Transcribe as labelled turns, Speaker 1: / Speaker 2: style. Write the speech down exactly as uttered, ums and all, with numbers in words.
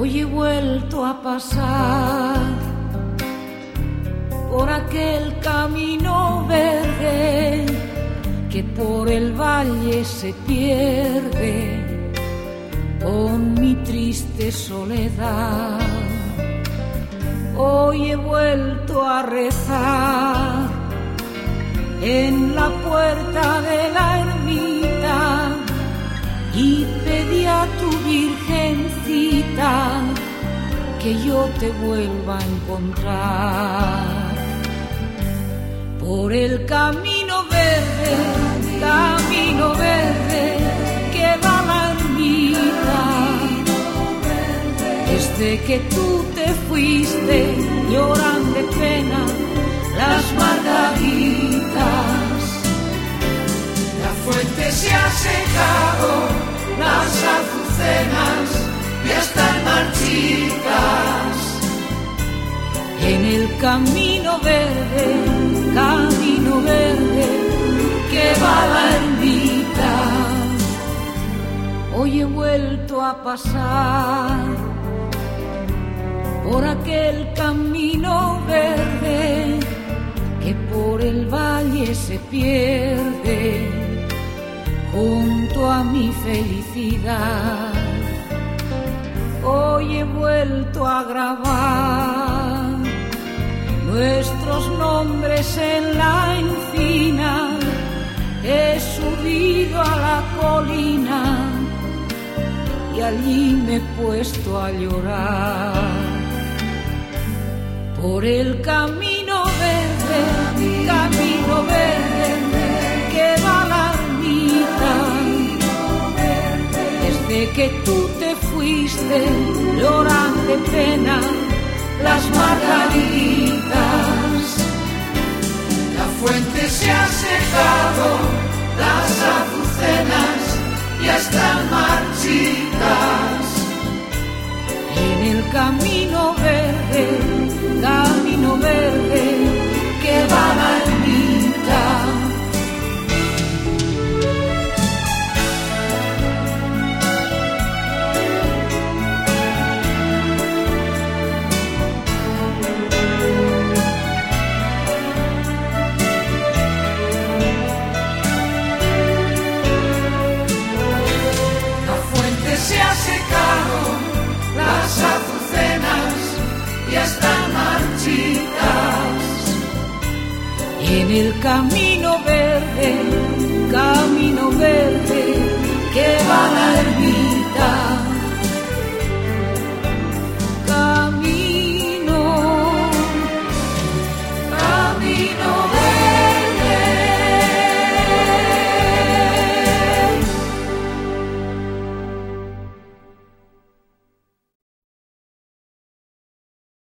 Speaker 1: Hoy he vuelto a pasar por aquel camino verde que por el valle se pierde con mi triste soledad. Hoy he vuelto a rezar en la puerta de la ermita y pedí a tu virgencita que yo te vuelva a encontrar. Por el camino verde, camino verde que va a la ermita. Desde que tú te fuiste lloran de pena las margaritas. La fuente se ha secado, las azucenas ya están marchitas. En el camino verde, camino verde que va a la ermita. Hoy he vuelto a pasar por aquel camino verde que por el valle se pierde junto a mi felicidad. Hoy he vuelto a grabar nuestros nombres en la encina. He subido a la colina y allí me he puesto a llorar. Por el camino verde, camino verde que va a la ermita. Desde que tú te fuiste lloran de pena las margaritas. La fuente se ha secado, las azucenas ya están marchitas. En el camino verde, camino verde que va a la ermita. Se ha secado, las azucenas ya están marchitas. En el camino verde, camino verde que va a la ermita.